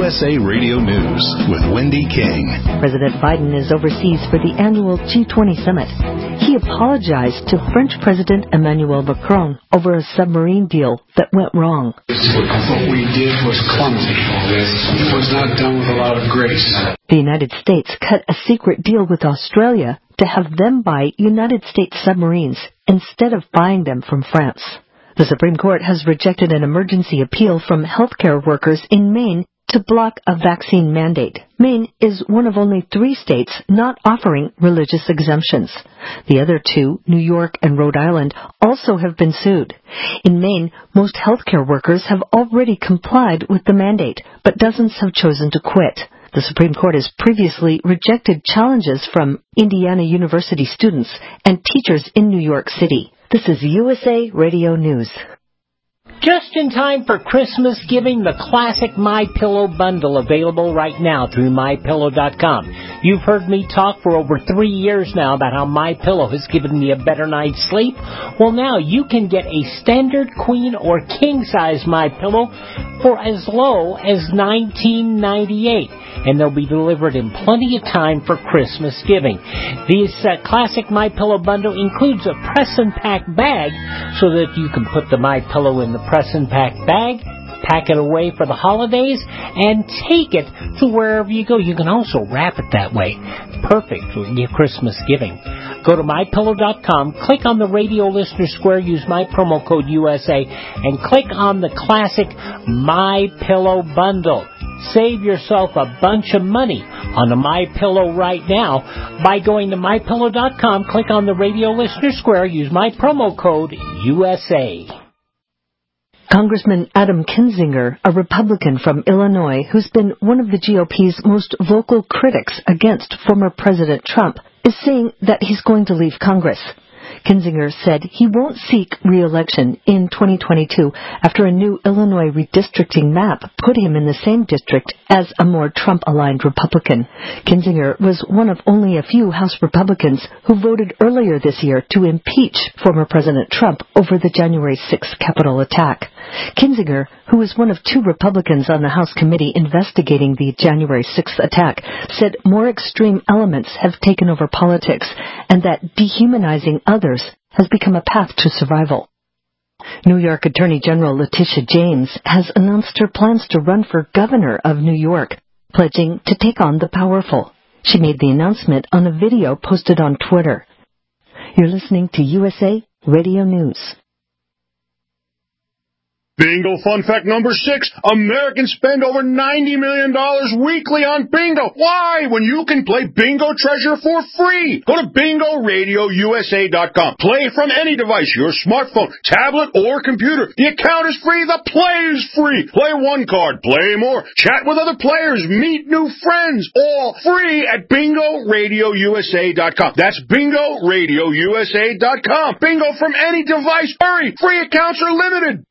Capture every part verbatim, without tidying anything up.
S A Radio News with Wendy King. President Biden is overseas for the annual G twenty summit. He apologized to French President Emmanuel Macron over a submarine deal that went wrong. What we did was clumsy. It was not done with a lot of grace. The United States cut a secret deal with Australia to have them buy United States submarines instead of buying them from France. The Supreme Court has rejected an emergency appeal from healthcare workers in Maine to block a vaccine mandate. Maine is one of only three states not offering religious exemptions. The other two, New York and Rhode Island, also have been sued. In Maine, most healthcare workers have already complied with the mandate, but dozens have chosen to quit. The Supreme Court has previously rejected challenges from Indiana University students and teachers in New York City. This is U S A Radio News. Just in time for Christmas giving, the classic MyPillow bundle available right now through my pillow dot com. You've heard me talk for over three years now about how MyPillow has given me a better night's sleep. Well, now you can get a standard queen or king size MyPillow for as low as nineteen ninety-eight dollars. And they'll be delivered in plenty of time for Christmas giving. This uh, classic MyPillow bundle includes a press and pack bag so that you can put the MyPillow in the press and pack bag, pack it away for the holidays, and take it to wherever you go. You can also wrap it that way. Perfect for your Christmas giving. Go to my pillow dot com, click on the radio listener square, use my promo code U S A, and click on the classic MyPillow bundle. Save yourself a bunch of money on a MyPillow right now by going to my pillow dot com, click on the radio listener square, use my promo code U S A. Congressman Adam Kinzinger, a Republican from Illinois who's been one of the G O P's most vocal critics against former President Trump, is saying that he's going to leave Congress. Kinzinger said he won't seek re-election in twenty twenty-two after a new Illinois redistricting map put him in the same district as a more Trump-aligned Republican. Kinzinger was one of only a few House Republicans who voted earlier this year to impeach former President Trump over the January sixth Capitol attack. Kinzinger, who was one of two Republicans on the House committee investigating the January sixth attack, said more extreme elements have taken over politics and that dehumanizing others has become a path to survival. New York Attorney General Letitia James has announced her plans to run for governor of New York, pledging to take on the powerful. She made the announcement on a video posted on Twitter. You're listening to U S A Radio News. Bingo fun fact number six. Americans spend over ninety million dollars weekly on bingo. Why? When you can play Bingo Treasure for free. Go to bingo radio U S A dot com. Play from any device, your smartphone, tablet, or computer. The account is free. The play is free. Play one card. Play more. Chat with other players. Meet new friends. All free at bingo radio U S A dot com. That's bingo radio U S A dot com. Bingo from any device. Hurry. Free accounts are limited.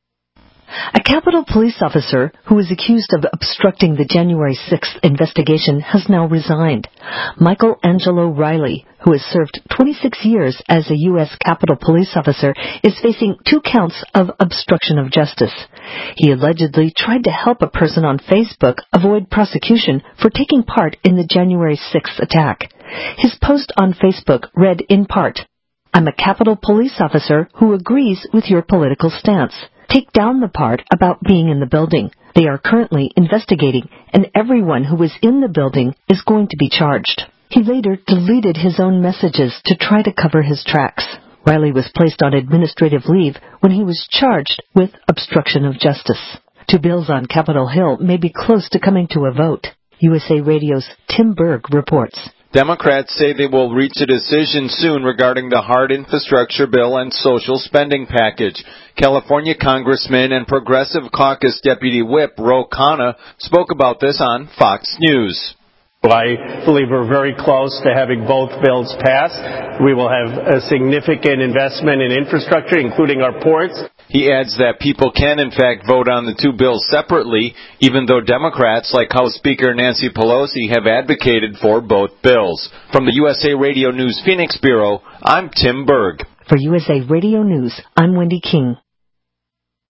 A Capitol police officer who was accused of obstructing the January sixth investigation has now resigned. Michael Angelo Riley, who has served twenty-six years as a U S Capitol police officer, is facing two counts of obstruction of justice. He allegedly tried to help a person on Facebook avoid prosecution for taking part in the January sixth attack. His post on Facebook read in part, "I'm a Capitol police officer who agrees with your political stance. Take down the part about being in the building. They are currently investigating, and everyone who was in the building is going to be charged." He later deleted his own messages to try to cover his tracks. Riley was placed on administrative leave when he was charged with obstruction of justice. Two bills on Capitol Hill may be close to coming to a vote. U S A Radio's Tim Berg reports. Democrats say they will reach a decision soon regarding the hard infrastructure bill and social spending package. California Congressman and Progressive Caucus Deputy Whip Ro Khanna spoke about this on Fox News. I believe we're very close to having both bills passed. We will have a significant investment in infrastructure, including our ports. He adds that people can, in fact, vote on the two bills separately, even though Democrats, like House Speaker Nancy Pelosi, have advocated for both bills. From the U S A Radio News Phoenix Bureau, I'm Tim Berg. For U S A Radio News, I'm Wendy King.